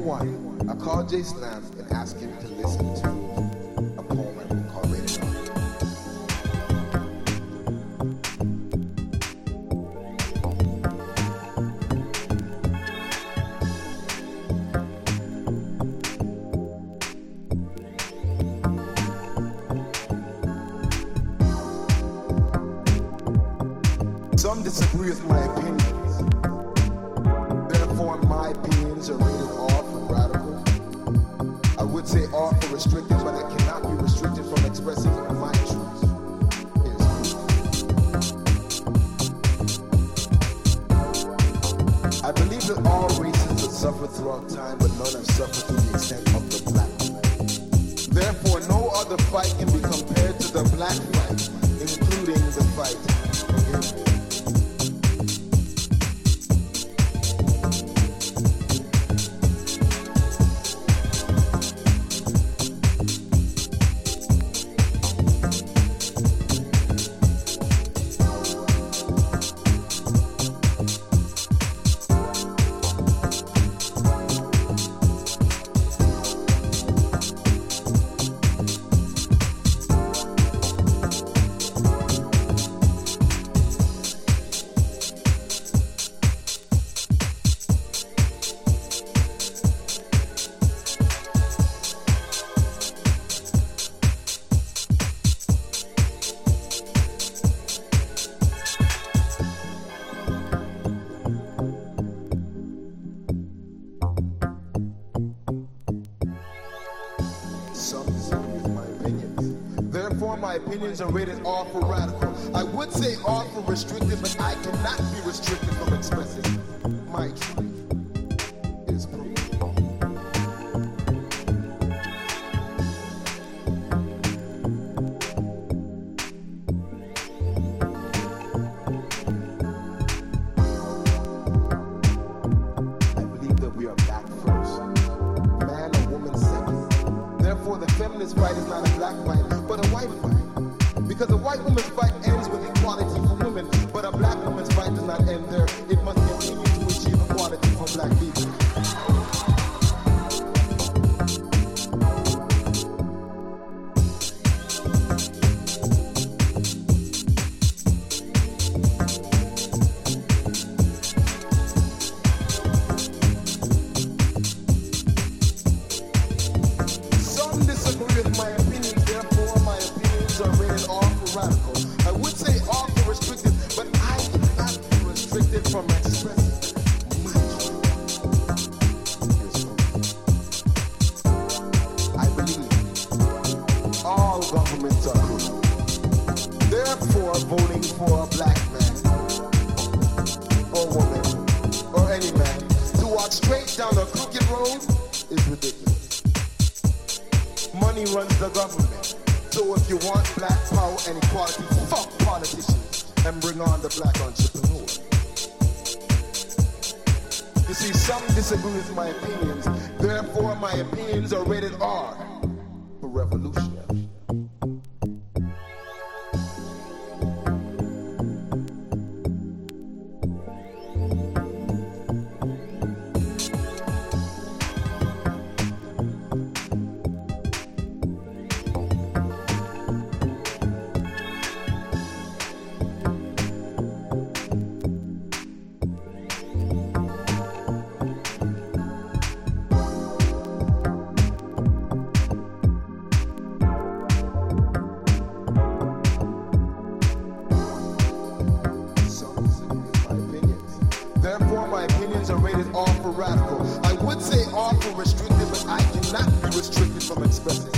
one, I called Jay Slam and asked him to listen to a poem I called Rated R. Some disagree with my opinions. Therefore, my opinions are rated R for radical. I would say R for restricted, but I cannot be restricted from expressing my truth. I believe that all races have suffered throughout time, but none have suffered to the extent of the black man. Therefore, no other fight can be compared to the black fight, including the fight against it. Therefore, my opinions are rated R for radical. I would say R for restricted, but I cannot be restricted from expressing my truth. Is proof. I believe that we are black first, man or woman second. Therefore, the feminist fight is not a black fight, but a white fight. Because a white woman's fight ends with equality for women, but a black woman's fight does not end there. It must continue to achieve equality for black people. Some disagree with my opinions, therefore my opinions are rated R for radical. I would say R for restricted, but I cannot be restricted from expressing my truth. I believe all governments are corrupt. Therefore, voting for a black man or woman or any man to walk straight down a crooked road is ridiculous. Money runs the government. So if you want black power and equality, fuck politicians and bring on the black entrepreneur. You see, some disagree with my opinions. Therefore, my opinions are rated R for revolutionary. Therefore, my opinions are rated R for radical. I would say R for restricted, but I cannot be restricted from expressing